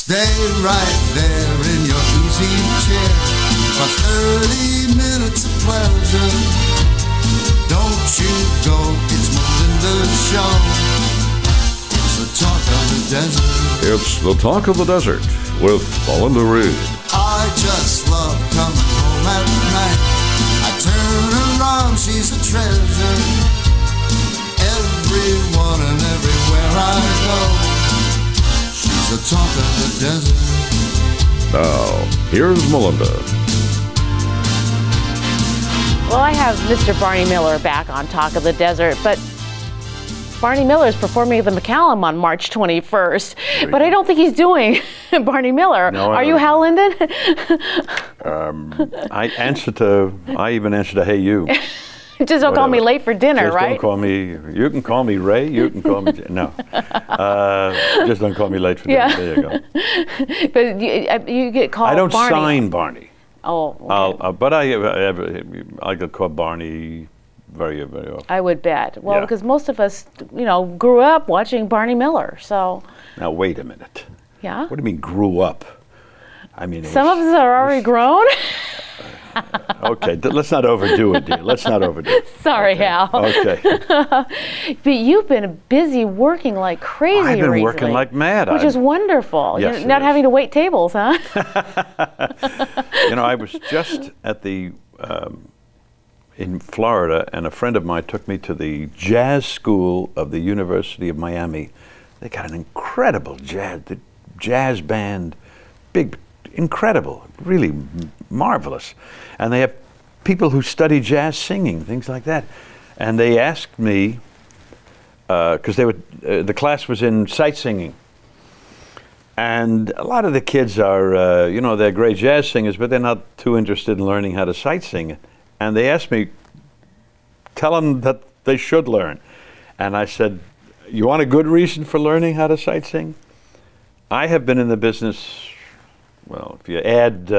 Stay right there in your easy chair for 30 minutes of pleasure. Don't you go, it's Melinda's show. It's the talk of the desert. It's the talk of the desert with Melinda Reed. I just love coming home at night. I turn around, she's a treasure. Everyone and everywhere I go. The talk of the desert. Now, here's Melinda. Well, I have Mr. Barney Miller back on Talk of the Desert, but Barney Miller is performing at the McCallum on March 21st, but I don't think he's doing Barney Miller. No, Are you Hal Linden? I even answer to Hey You. Just don't call me late for dinner, just right? Don't call me. You can call me Ray. You can call me no. Just don't call me late for dinner. Yeah. There you go. But you get called. I don't Barney. sign Barney. Oh. Okay. But I get called Barney very, very often. I would bet. Well, Yeah. because most of us, grew up watching Barney Miller. So. Now wait a minute. Yeah. What do you mean grew up? I mean. Some of us are already grown. Okay, let's not overdo it, dear. Let's not overdo it. Sorry, okay. Hal. Okay. But you've been busy working like crazy I've been recently, working like mad. which is wonderful. Yes, You're not having to wait tables, huh? I was just at the in Florida, and a friend of mine took me to the jazz school of the University of Miami. They got an incredible jazz band, big, incredible, really marvelous. And they have people who study jazz singing, things like that. And they asked me, because the class was in sight singing. And a lot of the kids are, they're great jazz singers, but they're not too interested in learning how to sight sing. And they asked me, tell them that they should learn. And I said, you want a good reason for learning how to sight sing? I have been in the business, well, if you add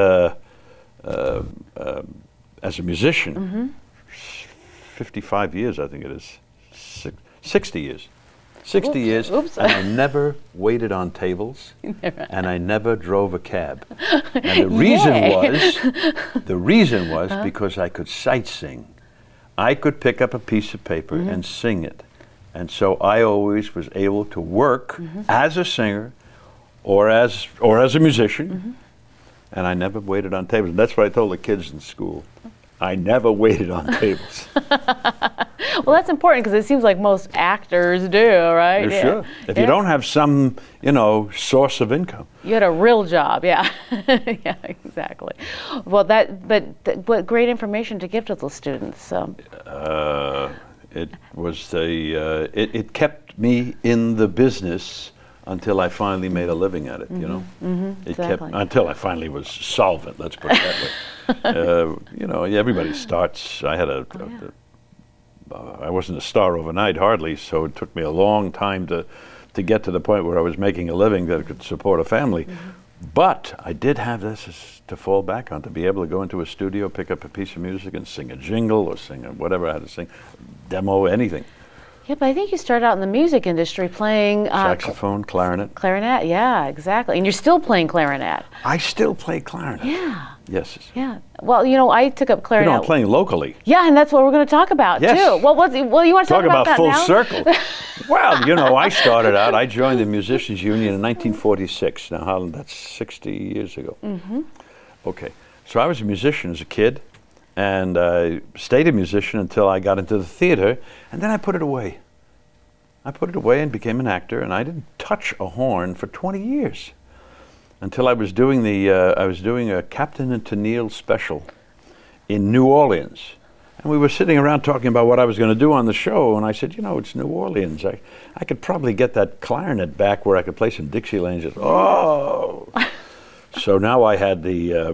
as a musician, 55 years, I think it is, 60 years. 60 years, Oops. and I never waited on tables, and I never drove a cab. And the reason was because I could sight sing. I could pick up a piece of paper and sing it. And so I always was able to work as a singer or as a musician, and I never waited on tables. And that's what I told the kids in school. I never waited on tables. Well, that's important because it seems like most actors do, right? Yeah. Sure. If you don't have some, source of income. You had a real job, yeah. Yeah, exactly. Well, but great information to give to the students. It was it kept me in the business until I finally made a living at it, Exactly. Until I finally was solvent, let's put it that way. Everybody starts. I wasn't a star overnight, hardly, so it took me a long time to get to the point where I was making a living that could support a family. But I did have this to fall back on, to be able to go into a studio, pick up a piece of music and sing a jingle or sing whatever I had to sing, demo, anything. Yeah, but I think you started out in the music industry playing saxophone, clarinet. Clarinet, yeah, exactly. And you're still playing clarinet. I still play clarinet. Yeah. Yes. Yeah. Well, I took up clarinet. I'm playing locally. Yeah, and that's what we're going to talk about Yes. too. Well, you want to talk about that full now? circle. Well, I started out. I joined the Musicians Union in 1946. Now, Holland, that's 60 years ago. Okay, so I was a musician as a kid, and I stayed a musician until I got into the theater, and then I put it away. I put it away and became an actor, and I didn't touch a horn for 20 years until I was doing a Captain and Tennille special in New Orleans. And we were sitting around talking about what I was going to do on the show, and I said, it's New Orleans. I could probably get that clarinet back where I could play some Dixieland. Just, So now I had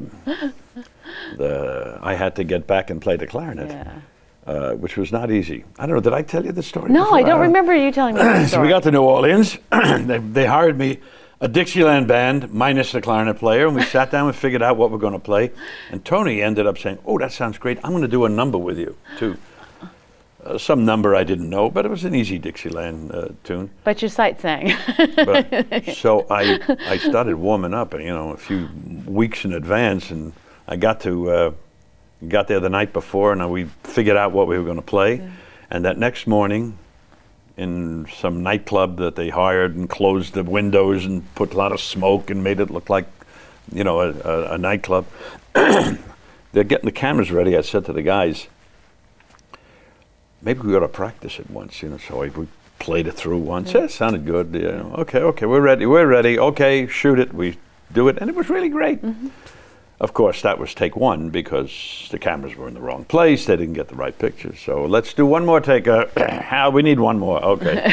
I had to get back and play the clarinet. Yeah. Which was not easy. I don't know, did I tell you the story No, before? I don't remember you telling me the story. So we got to New Orleans. They hired me a Dixieland band minus the clarinet player, and we sat down and figured out what we're going to play. And Tony ended up saying, "Oh, that sounds great. I'm going to do a number with you, too." some number I didn't know, but it was an easy Dixieland tune. But you sight sang. So I started warming up, and a few weeks in advance, and I got there the night before, and we figured out what we were going to play. Yeah. And that next morning, in some nightclub that they hired and closed the windows and put a lot of smoke and made it look like, a nightclub. They're getting the cameras ready. I said to the guys, maybe we ought to practice it once, So we played it through once. Yeah, it sounded good. Okay, we're ready. Okay, shoot it. We do it, and it was really great. Mm-hmm. Of course, that was take one because the cameras were in the wrong place. They didn't get the right picture. So let's do one more take. We need one more. Okay.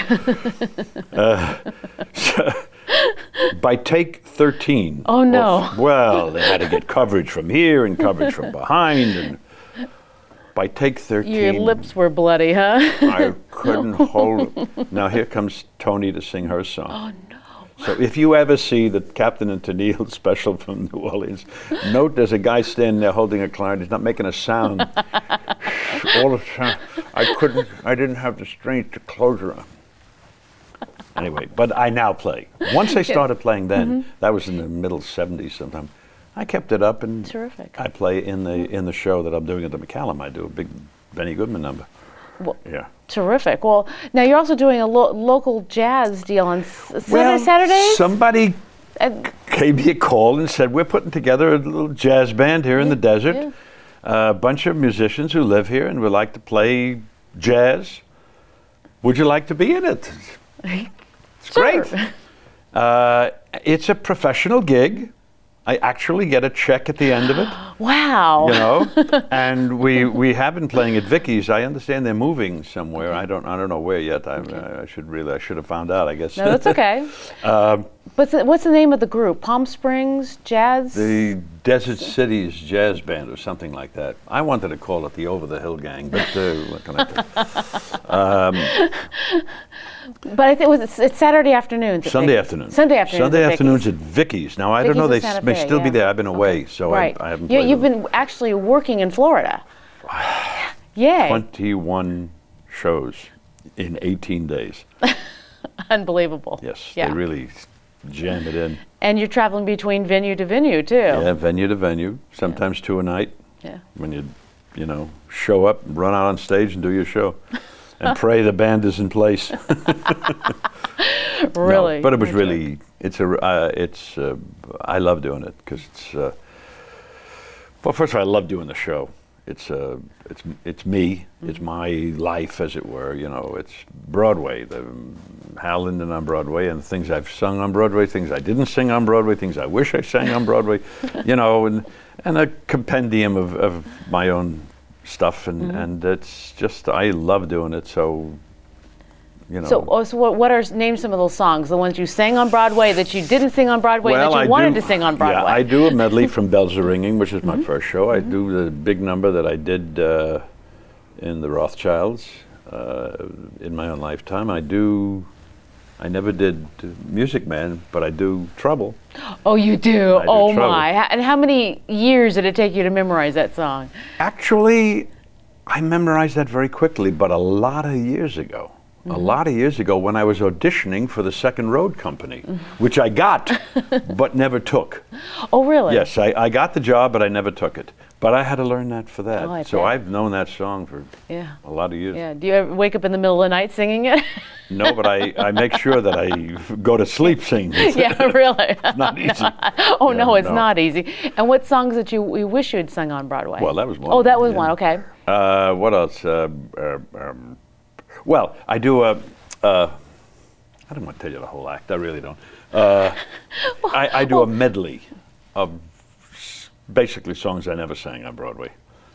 By take 13. Oh, no. Well, they had to get coverage from here and coverage from behind. And by take 13. Your lips were bloody, huh? I couldn't hold it. Now here comes Tony to sing her song. Oh, no. So if you ever see the Captain and Tennille special from New Orleans, note there's a guy standing there holding a clarinet. He's not making a sound. All the time. I didn't have the strength to close her. Anyway, but I now play. Once I started playing then, that was in the middle 70s sometime, I kept it up, and terrific. I play in the show that I'm doing at the McCallum. I do a big Benny Goodman number. Well, yeah. Terrific. Well, now you're also doing a local jazz deal on Saturdays? Somebody gave me a call and said, we're putting together a little jazz band here in the desert. Yeah. A bunch of musicians who live here and would like to play jazz. Would you like to be in it? It's sure. Great. It's a professional gig. I actually get a check at the end of it. Wow. And we have been playing at Vicky's. I understand they're moving somewhere. I don't know where yet. I should have found out, I guess. No, that's okay. What's the name of the group? Palm Springs Jazz? The Desert Cities Jazz Band or something like that. I wanted to call it the Over the Hill Gang, but what can I do? But I think it's Saturday afternoons. Sunday afternoons. Sunday afternoons at Vicky's. Now I don't know. They may still be there. I've been away, so right. I haven't. You've been actually working in Florida. Yay! 21 shows in 18 days. Unbelievable. Yes, they really jam it in. And you're traveling between venue to venue too. Yeah, venue to venue. Sometimes 2 a night. Yeah. When you show up, run out on stage, and do your show. And pray the band is in place. Really? No, but it was really, I love doing it because it's, well, first of all, I love doing the show. It's me, it's my life, as it were. It's Broadway, the Hal Linden on Broadway, and things I've sung on Broadway, things I didn't sing on Broadway, things I wish I sang on Broadway, and a compendium of my own stuff, and it's just, I love doing it, so, So what name some of those songs, the ones you sang on Broadway that you didn't sing on Broadway that you wanted to sing on Broadway? Yeah, I do a medley from Bells Are Ringing, which is my first show. I do the big number that I did in the Rothschilds in my own lifetime. I never did Music Man, but I do Trouble. Oh, you do? Oh, Trouble. My. And how many years did it take you to memorize that song? Actually, I memorized that very quickly, but a lot of years ago when I was auditioning for the Second Road Company, which I got, but never took. Oh, really? Yes, I got the job, but I never took it. But I had to learn that for that. Oh, so I've known that song for a lot of years. Yeah. Do you ever wake up in the middle of the night singing it? No, but I make sure that I go to sleep singing it. Yeah, really? It's not easy. It's not easy. And what songs that you wish you had sung on Broadway? Well, that was one. Oh, that was one, okay. What else? Well, I do I don't want to tell you the whole act. I really don't. I do a medley of basically songs I never sang on Broadway.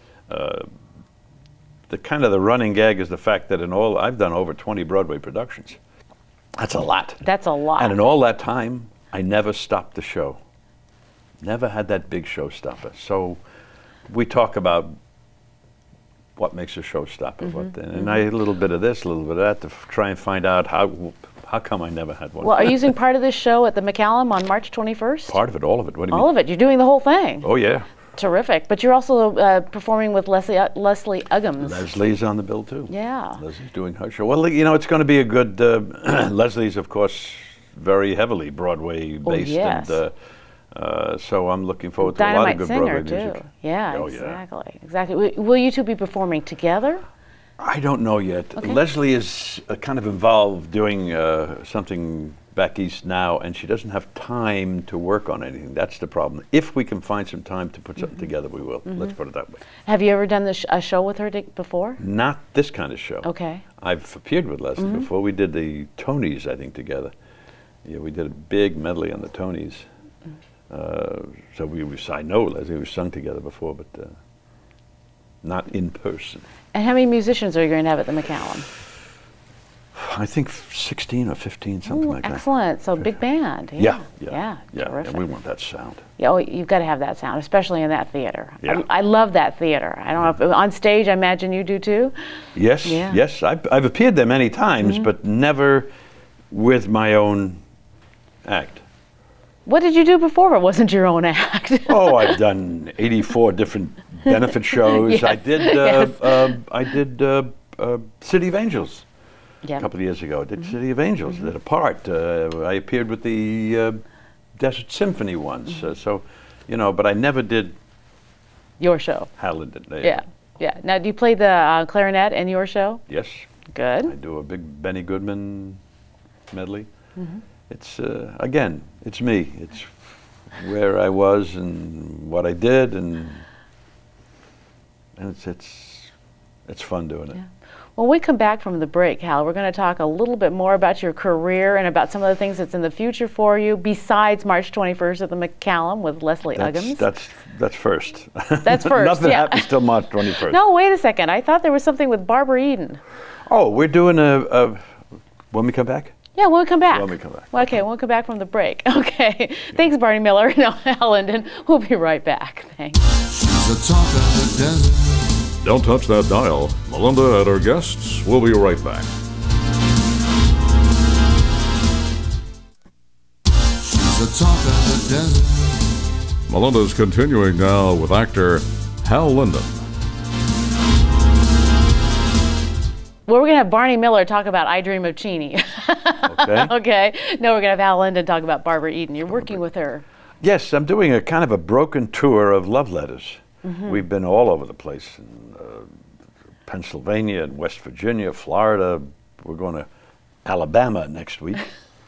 The running gag is the fact that I've done over 20 Broadway productions. That's a lot. That's a lot. And in all that time, I never stopped the show. Never had that big showstopper. So we talk about what makes a showstopper, and I a little bit of this, a little bit of that, to try and find out how come I never had one. Well, are you using part of this show at the McCallum on March 21st? Part of it, all of it. What do you mean? All of it. You're doing the whole thing. Oh, yeah. Terrific. But you're also performing with Leslie Uggams. Leslie's on the bill too. Yeah. Leslie's doing her show. Well, it's going to be a good. Leslie's, of course, very heavily Broadway based, yes. and so I'm looking forward to a lot of good singer Broadway too. music. Yeah, Oh, exactly. Exactly. Will you two be performing together? I don't know yet. Okay. Leslie is kind of involved doing something back east now, and she doesn't have time to work on anything. That's the problem. If we can find some time to put something together, we will. Let's put it that way. Have you ever done a show with her before? Not this kind of show. Okay. I've appeared with Leslie before. We did the Tonys, I think, together. Yeah, we did a big medley on the Tonys. I know Leslie, we've sung together before, but not in person. And how many musicians are you going to have at the McCallum? I think 16 or 15, something like that. Excellent. So big band. Yeah. Terrific. And we want that sound. Yeah, you've got to have that sound, especially in that theater. Yeah. I love that theater. I don't know if on stage, I imagine you do too. Yes, Yeah. yes. I've appeared there many times, but never with my own act. What did you do before it wasn't your own act? Oh, I've done 84 different benefit shows. Yes, I did. yes. I did City of Angels Yeah. a couple of years ago. I did City of Angels. Did a part. I appeared with the Desert Symphony once. But I never did Your show. Halliday. Yeah. Yeah. Now, do you play the clarinet in your show? Yes. Good. I do a big Benny Goodman medley. It's again, it's me. It's where I was and what I did, and it's fun doing it. Yeah. When we come back from the break, Hal, we're going to talk a little bit more about your career and about some of the things that's in the future for you, besides March 21st at the McCallum with Leslie Uggams. That's first. That's first. Nothing yeah. happens till March 21st. No, wait a second. I thought there was something with Barbara Eden. Oh, we're doing a when we come back? Yeah, when we come back. When we come back. Okay, when we come back from the break. Okay. Thanks, Barney Miller. No, Hal Linden. We'll be right back. Thanks. She's the talk of the desert. Don't touch that dial. Melinda and her guests will be right back. She's the talk of the desert. Melinda's continuing now with actor Hal Linden. Well, we're going to have Barney Miller talk about I Dream of Cheney. Okay. Okay. No, we're going to have Hal Linden talk about Barbara Eden. You're working with her. Yes, I'm doing a kind of a broken tour of love letters. We've been all over the place in Pennsylvania and West Virginia, Florida. We're going to Alabama next week.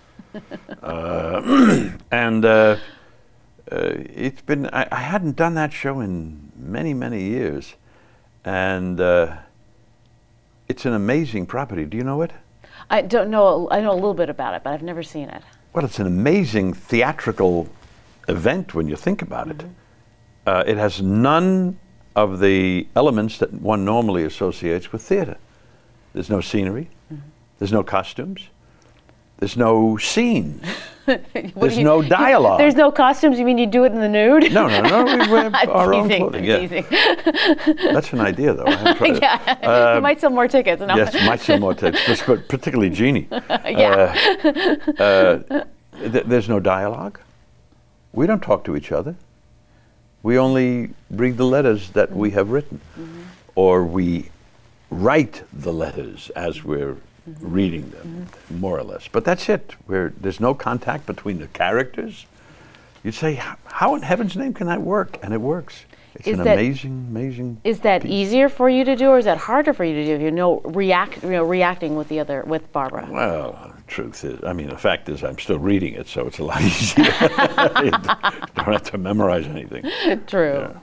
It's been, I hadn't done that show in many, many years. And it's an amazing property. Do you know it? I don't know. I know a little bit about it, but I've never seen it. Well, it's an amazing theatrical event when you think about it. It has none of the elements that one normally associates with theater. There's no scenery. There's no costumes. There's no scenes. There's no dialogue. There's no costumes? You mean you do it in the nude? No. We wear our own Teasing, clothing. Yeah. teasing. That's an idea, though. I haven't tried it. Yeah, you might sell more tickets. No. Yes, might sell more tickets, but particularly Jeannie. Yeah. There's no dialogue. We don't talk to each other. We only read the letters that we have written, or we write the letters as we're reading them, more or less. But that's it. There's no contact between the characters. You'd say, how in heaven's name can that work? And it works. It's an amazing. Is that piece. easier for you to do, or is that harder for you to do? Reacting with with Barbara. Well, the fact is, I'm still reading it, so it's a lot easier. You don't have to memorize anything. True.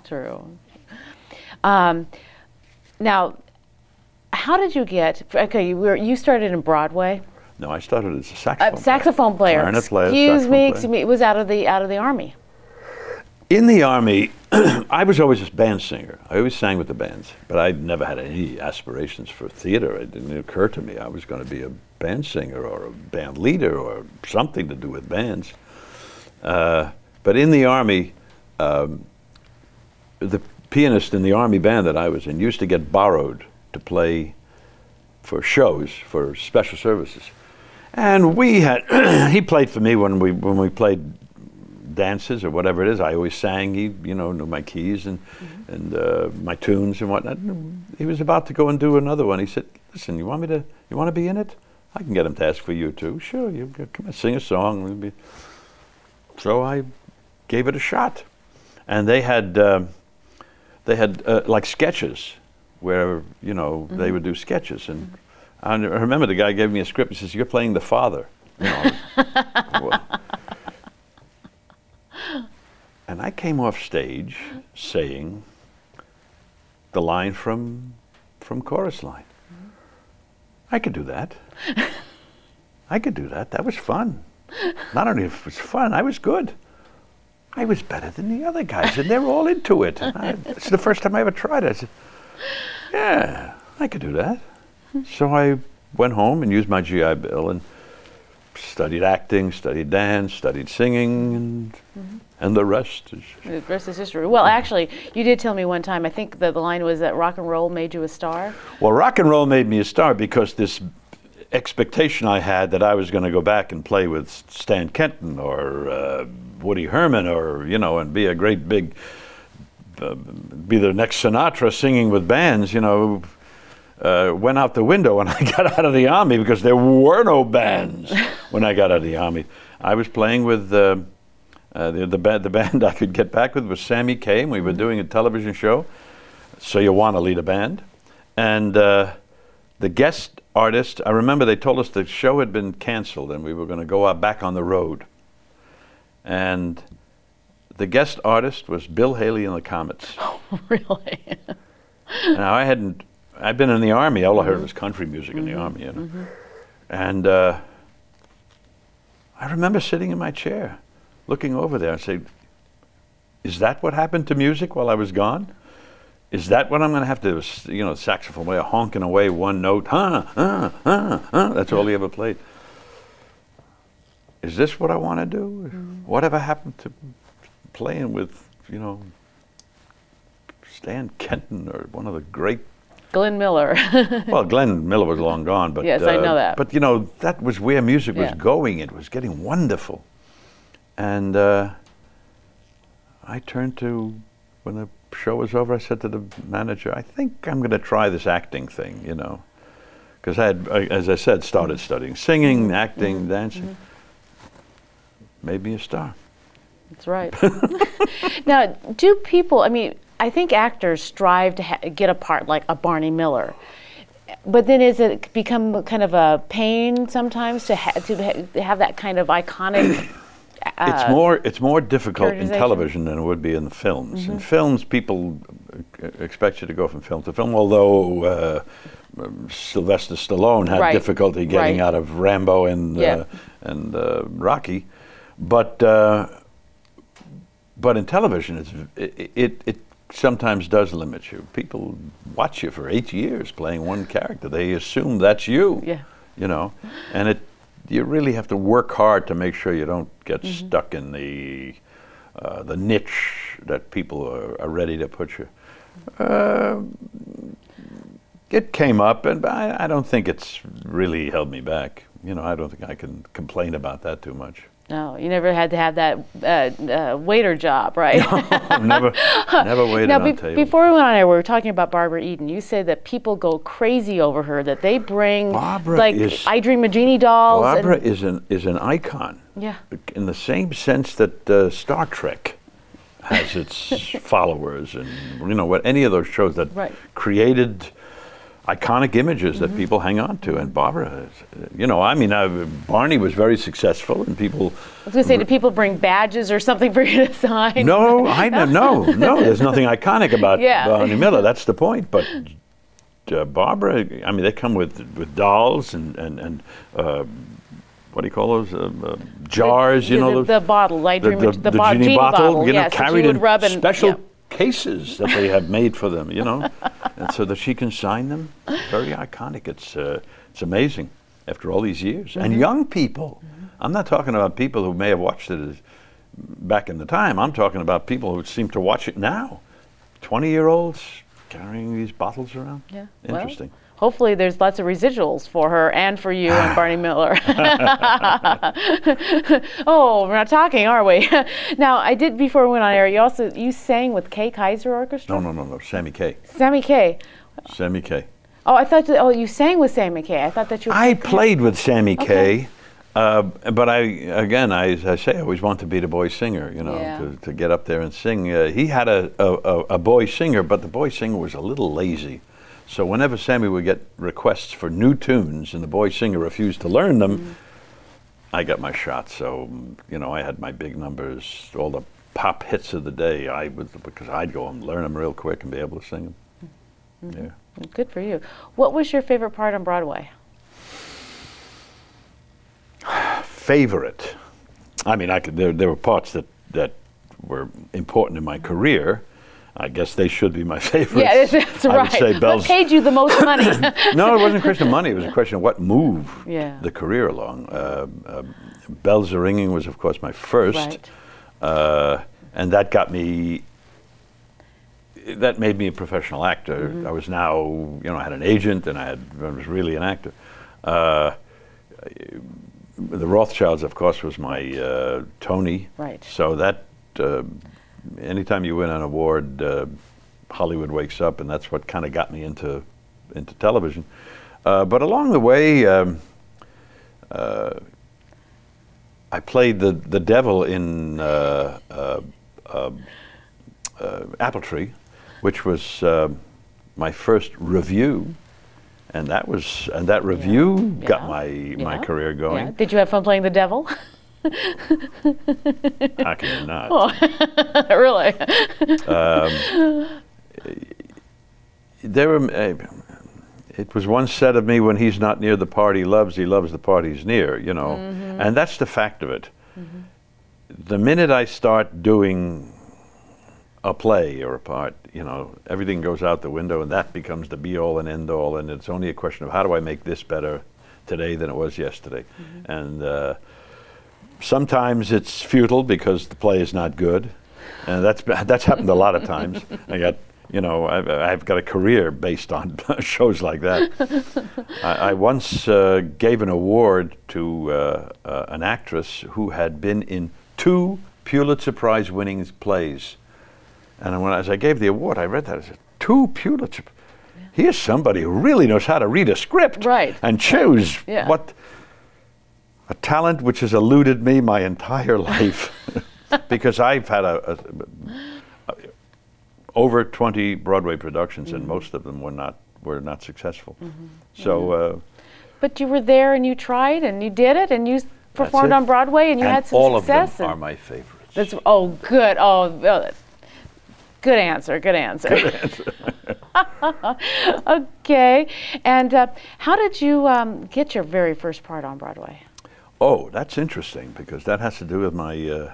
Now, how did you get? Okay, you started in Broadway. No, I started as a saxophone saxophone player. Clarinet player. Excuse saxophone me. It was out of the Army. In the Army, I was always a band singer. I always sang with the bands, but I never had any aspirations for theater. It didn't occur to me I was going to be a band singer or a band leader or something to do with bands. But in the Army, the pianist in the Army band that I was in used to get borrowed to play for shows, for special services. And he played for me when we played dances or whatever it is, I always sang. He, knew my keys and my tunes and whatnot. He was about to go and do another one. He said, "Listen, you want to be in it? I can get him to ask for you too." "Sure, you come and sing a song." So I gave it a shot, and they had like sketches where they would do sketches, and I remember the guy gave me a script. He says, "You're playing the father." And I came off stage saying the line from Chorus Line. I could do that. I could do that. That was fun. Not only it was fun, I was good. I was better than the other guys, and they were all into it. It's the first time I ever tried it. I said, "Yeah, I could do that." So I went home and used my GI Bill and studied acting, studied dance, studied singing, and the rest is... The rest is history. Well, actually, you did tell me one time, I think the line was that rock and roll made you a star. Well, rock and roll made me a star because this expectation I had that I was going to go back and play with Stan Kenton or Woody Herman or, and be a great big, be the next Sinatra singing with bands, went out the window when I got out of the Army because there were no bands when I got out of the Army. I was playing with the band I could get back with was Sammy Kaye, and we were doing a television show, So You Want to Lead a Band. And the guest artist, I remember they told us the show had been canceled and we were going to go out back on the road. And the guest artist was Bill Haley and the Comets. Oh, really? Now, I'd been in the Army. All I heard was country music in the Army, And I remember sitting in my chair, looking over there and saying, "Is that what happened to music while I was gone? Is that what I'm going to have to, saxophone player honking away one note? That's all he ever played. Is this what I want to do? Whatever happened to playing with, Stan Kenton or one of the great..." Glenn Miller. Well, Glenn Miller was long gone, but yes, I know that. But that was where music was going. It was getting wonderful, and I turned to, when the show was over, I said to the manager, "I think I'm going to try this acting thing, because I had, as I said, started studying singing, acting, dancing. Made me a star." That's right. Now, do people? I think actors strive to get a part like a Barney Miller, but then is it become kind of a pain sometimes to have that kind of iconic? It's more difficult in television than it would be in the films. In films, people expect you to go from film to film. Although Sylvester Stallone had difficulty getting out of Rambo and Rocky, but in television, it sometimes does limit you. People watch you for 8 years playing one character. They assume that's you. Yeah. And you really have to work hard to make sure you don't get stuck in the niche that people are ready to put you. It came up, and I don't think it's really held me back. I don't think I can complain about that too much. No, you never had to have that waiter job, right? No, never waited now, on tables. Before we went on air, we were talking about Barbara Eden. You said that people go crazy over her, that they bring I Dream of Jeannie dolls. Barbara is an icon. Yeah. In the same sense that Star Trek has its followers, and what any of those shows that created iconic images that people hang on to, and Barbara, Barney was very successful, and people. I was going to say, do people bring badges or something for you to sign? No, no. There's nothing iconic about Barney Miller. That's the point. But Barbara, they come with dolls and what do you call those jars? The bottle, the genie bottle, carried in special cases that they have made for them, and so that she can sign them. Very iconic. It's amazing after all these years. And young people. I'm not talking about people who may have watched it back in the time. I'm talking about people who seem to watch it now. 20-year-olds carrying these bottles around. Yeah. Interesting. hopefully there's lots of residuals for her and for you and Barney Miller. Oh, we're not talking, are we? Now, I did, before we went on air, you sang with Kay Kaiser Orchestra? No, Sammy Kaye. Sammy Kaye. Sammy Kaye. Oh, I thought you sang with Sammy Kaye. I thought that you. I played with Sammy Okay. Kaye, but as I say, I always want to be the boy singer, Yeah. to get up there and sing. He had a boy singer, but the boy singer was a little lazy. So whenever Sammy would get requests for new tunes and the boy singer refused to learn them, I got my shot. So, I had my big numbers, all the pop hits of the day, because I'd go and learn them real quick and be able to sing them. Yeah. Good for you. What was your favorite part on Broadway? Favorite? I mean, there were parts that were important in my career. I guess they should be my favorites. Yeah, that's right. I would say Bells. What paid you the most money? No, it wasn't a question of money. It was a question of what moved Yeah. the career along. Bells Are Ringing was, of course, my first. Right. And that got me. That made me a professional actor. I was now, I had an agent, and I was really an actor. The Rothschilds, of course, was my Tony. Right. So that anytime you win an award, Hollywood wakes up, and that's what kind of got me into television. But along the way, I played the devil in Apple Tree, which was my first review, and that review got my career going. Yeah. Did you have fun playing the devil? How can you not? Oh, really? It was once said of me, when he's not near the party he loves the party he's near, and that's the fact of it. The minute I start doing a play or a part, everything goes out the window, and that becomes the be-all and end-all, and it's only a question of how do I make this better today than it was yesterday. And sometimes it's futile because the play is not good, and that's happened a lot of times. I've got a career based on shows like that. I once gave an award to an actress who had been in 2 Pulitzer Prize-winning plays. And as I gave the award, I read that. I said, 2 Pulitzer. Here's somebody who really knows how to read a script and choose what a talent which has eluded me my entire life, because I've had over 20 Broadway productions, and most of them were not successful. So. But you were there, and you tried, and you did it, and you performed on Broadway, and you had some all success. Of them are my favorites. Good. Good answer. Good answer. Okay. And how did you get your very first part on Broadway? Oh, that's interesting, because that has to do with my.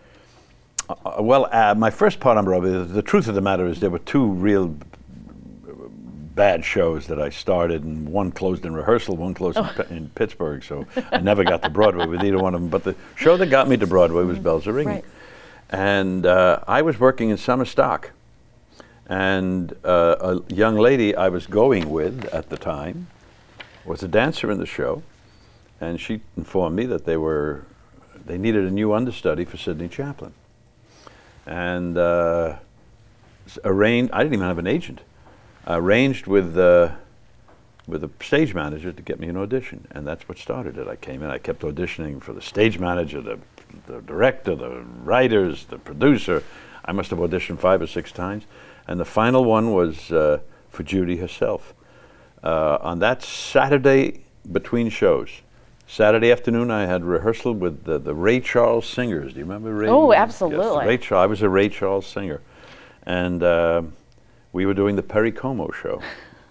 My first part on Broadway. The truth of the matter is, there were 2 real bad shows that I started, and one closed in rehearsal, one closed in Pittsburgh. So I never got to Broadway with either one of them. But the show that got me to Broadway was Bells Are Ringing. Right. And I was working in summer stock, and a young lady I was going with at the time was a dancer in the show, and she informed me that they needed a new understudy for Sidney Chaplin, and arranged. I didn't even have an agent. Arranged with a stage manager to get me an audition, and that's what started it. I came in. I kept auditioning for the stage manager, the director, the writers, the producer. I must have auditioned 5 or 6 times. And the final one was for Judy herself. On that Saturday between shows, Saturday afternoon, I had rehearsal with the Ray Charles Singers. Do you remember Ray? Oh, absolutely. Yes, I was a Ray Charles singer. And we were doing the Perry Como show.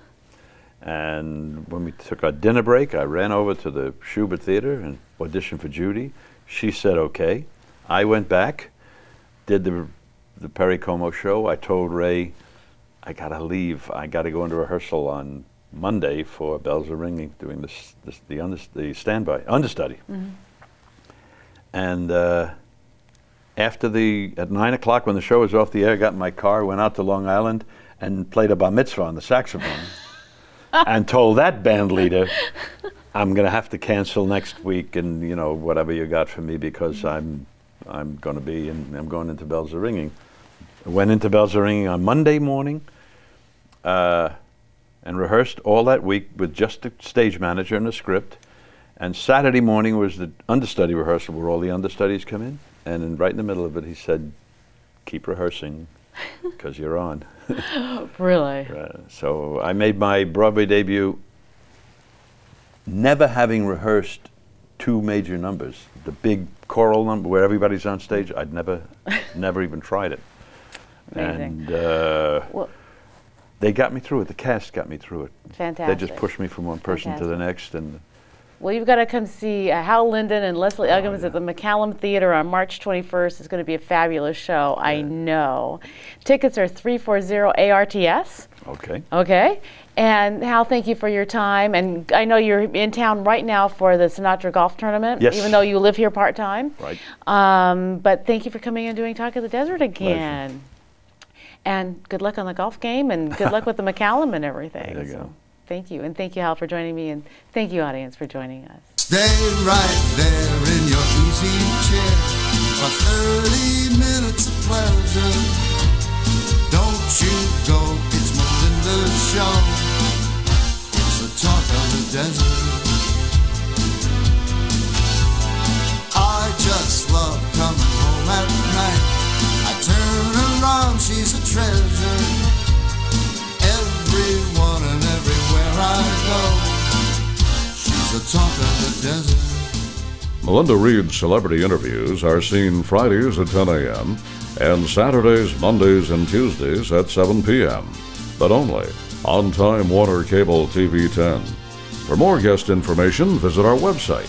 And when we took our dinner break, I ran over to the Shubert Theater and auditioned for Judy. She said, okay. I went back, did the Perry Como show. I told Ray, I got to leave. I got to go into rehearsal on Monday for Bells Are Ringing, doing the standby, understudy. And at 9 o'clock when the show was off the air, I got in my car, went out to Long Island, and played a bar mitzvah on the saxophone. and told that band leader, I'm going to have to cancel next week, and whatever you got for me, because I'm going to be, and I'm going into Bells Are Ringing. I went into Bells Are Ringing on Monday morning, and rehearsed all that week with just the stage manager and a script. And Saturday morning was the understudy rehearsal where all the understudies come in. And right in the middle of it, he said, keep rehearsing because you're on. Really? So I made my Broadway debut never having rehearsed 2 major numbers. The big choral number where everybody's on stage, I'd never even tried it. Amazing. And they got me through it. The cast got me through it. Fantastic. They just pushed me from one person to the next. And well, you've got to come see Hal Linden and Leslie Uggams at the McCallum Theater on March 21st. It's going to be a fabulous show, I know. Tickets are 340-ARTS. Okay. Okay. And Hal, thank you for your time. And I know you're in town right now for the Sinatra Golf Tournament, yes, even though you live here part-time. Right. But thank you for coming and doing Talk of the Desert again. Pleasure. And good luck on the golf game, and good luck with the McCallum and everything. There you go. Thank you. And thank you, Hal, for joining me. And thank you, audience, for joining us. Stay right there in your easy chair for 30 minutes of pleasure. Don't you go, it's Melinda Show. It's the talk of the desert. I just love coming home at night. I turn around, she's a treasure. Everyone and everywhere I go, she's the talk of the desert. Melinda Reed's celebrity interviews are seen Fridays at 10 a.m. and Saturdays, Mondays, and Tuesdays at 7 p.m., but only on Time Warner Cable TV 10. For more guest information, visit our website,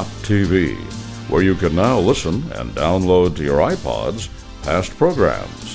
www.talkofthedesert.tv, where you can now listen and download to your iPods past programs.